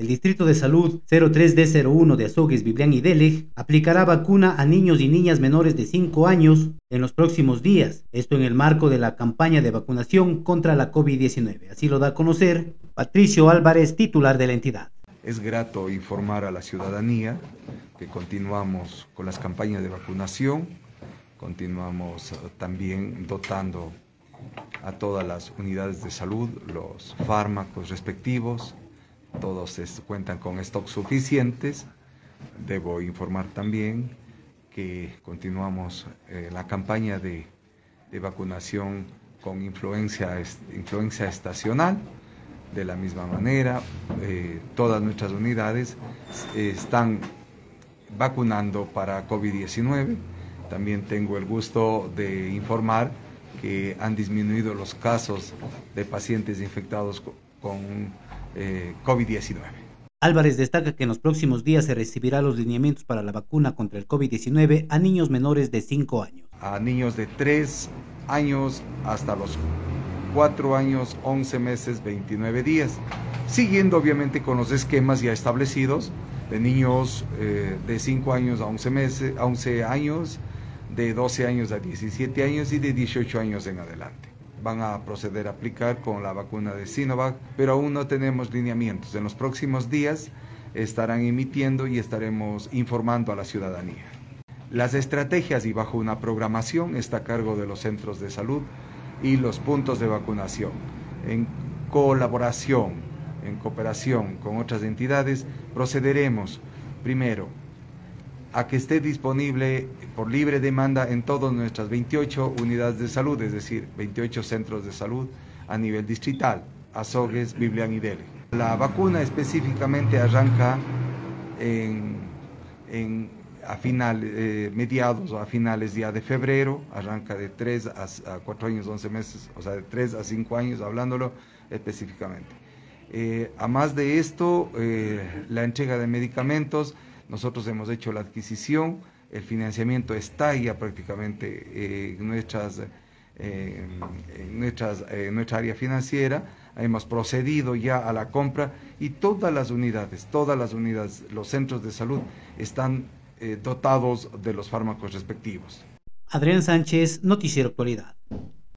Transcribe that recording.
El Distrito de Salud 03D01 de Azogues, Biblián y Delej aplicará vacuna a niños y niñas menores de 5 años en los próximos días, esto en el marco de la campaña de vacunación contra la COVID-19. Así lo da a conocer Patricio Álvarez, titular de la entidad. Es grato informar a la ciudadanía que continuamos con las campañas de vacunación, continuamos también dotando a todas las unidades de salud los fármacos respectivos, todos cuentan con stocks suficientes. Debo informar también que continuamos la campaña de vacunación con influenza estacional. De la misma manera, todas nuestras unidades están vacunando para COVID-19. También tengo el gusto de informar que han disminuido los casos de pacientes infectados con COVID-19. Álvarez destaca que en los próximos días se recibirá los lineamientos para la vacuna contra el COVID-19 a niños menores de 5 años. A niños de 3 años hasta los 4 años, 11 meses, 29 días, siguiendo obviamente con los esquemas ya establecidos de niños de 5 años a 11 años, de 12 años a 17 años y de 18 años en adelante. Van a proceder a aplicar con la vacuna de Sinovac, pero aún no tenemos lineamientos. En los próximos días estarán emitiendo y estaremos informando a la ciudadanía. Las estrategias y bajo una programación está a cargo de los centros de salud y los puntos de vacunación. En colaboración, en cooperación con otras entidades, procederemos primero a que esté disponible por libre demanda en todas nuestras 28 unidades de salud, es decir, 28 centros de salud a nivel distrital, Azogues, Biblián y Delej. La vacuna específicamente arranca mediados o a finales ya de febrero, arranca de 3 a 4 años, 11 meses, o sea, de 3 a 5 años, hablándolo específicamente. A más de esto, la entrega de medicamentos, nosotros hemos hecho la adquisición, el financiamiento está ya prácticamente en nuestra área financiera, hemos procedido ya a la compra y todas las unidades, los centros de salud están dotados de los fármacos respectivos. Adrián Sánchez, Noticiero Actualidad.